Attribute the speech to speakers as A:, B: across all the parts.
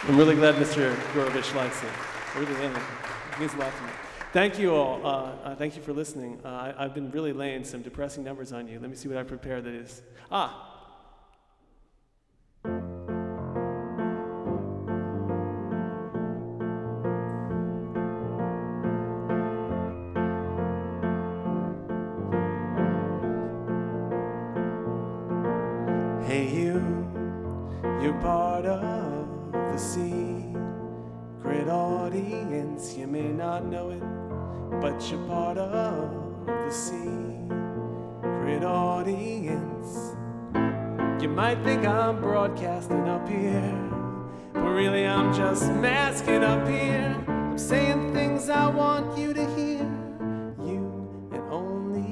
A: I'm really glad Mr. Gorovich likes it. I really am. It means a lot to me. Thank you all. Thank you for listening. I've been really laying some depressing numbers on you. Let me see what I prepared that is. Hey you're part of the secret audience. You may not know it, but you're part of the secret audience. You might think I'm broadcasting up here, but really I'm just masking up here. I'm saying things I want you to hear. You and only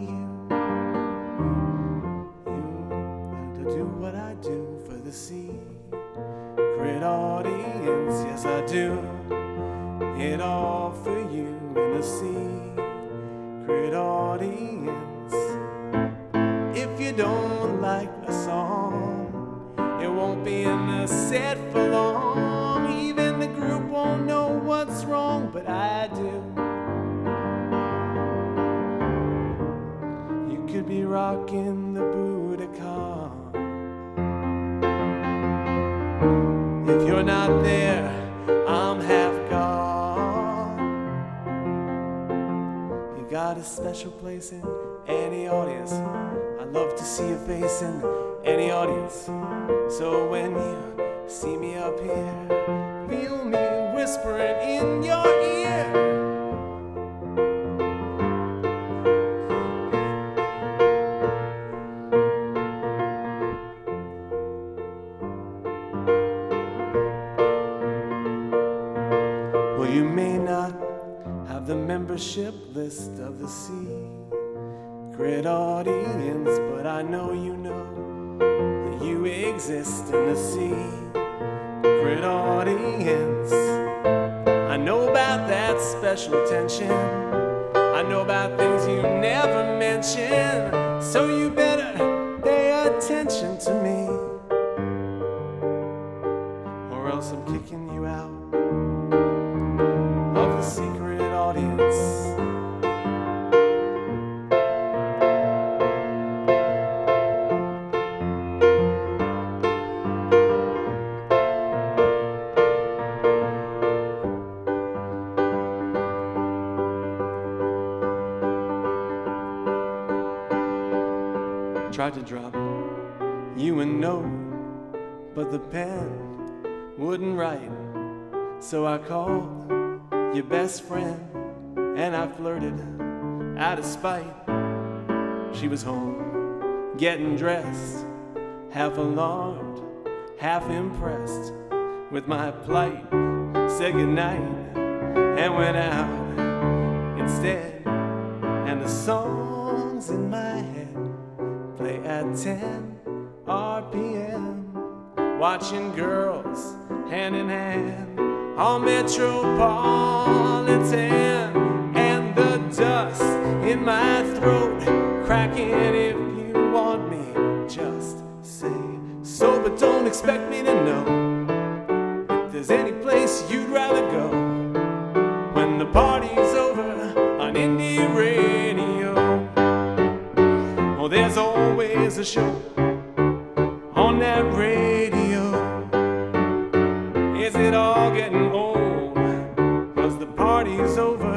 A: you to do what I do for the secret audience. Yes, I do it all for you in the secret audience. If you don't like a song, it won't be in the set for long. Even the group won't know what's wrong, but I do. You could be rocking the Budokan. If you're not there, I'm half gone. You got a special place in any audience. I love to see your face in any audience. So when you see me up here, feel me whispering in your ear. Well, you may not have the membership list of the secret audience, but I know you know that you exist in the secret audience. I know about that special attention. I know about things you never mention. So you better pay attention to me, or else I'm kicking you out of the secret audience. Tried to drop you a note, but the pen wouldn't write. So I called your best friend and I flirted out of spite. She was home, getting dressed, half alarmed, half impressed with my plight. Said goodnight and went out instead. And the songs in my head play at 10 RPM, watching girls hand in hand on Metropolitan, and the dust in my throat cracking. If you want me, just say so, but don't expect me to know if there's any place you'd rather go when the party's over on indie radio. Oh, there's always a show on that radio. Is it all getting old? 'Cause the party's over.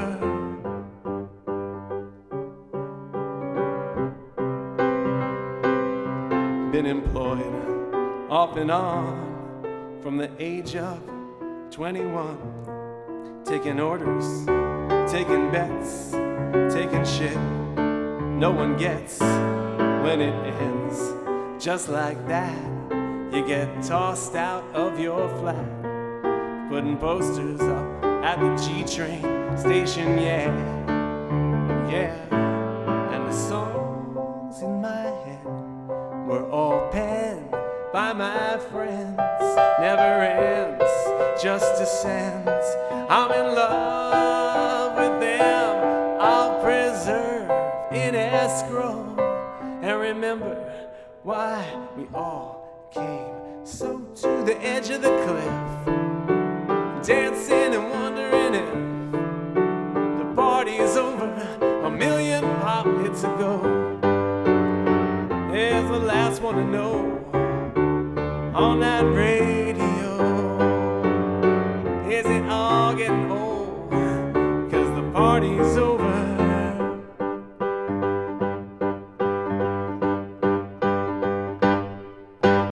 A: Been employed off and on from the age of 21, taking orders, taking bets, taking shit no one gets. When it ends just like that, you get tossed out of your flat, putting posters up at the G-Train station, yeah, yeah. And the songs in my head were all penned by my friends. Never ends, just descends. I'm in love with them. I'll preserve in escrow and remember why we all came so to the edge of the cliff. the last one to know on that radio. Is it all getting old? 'Cause the party's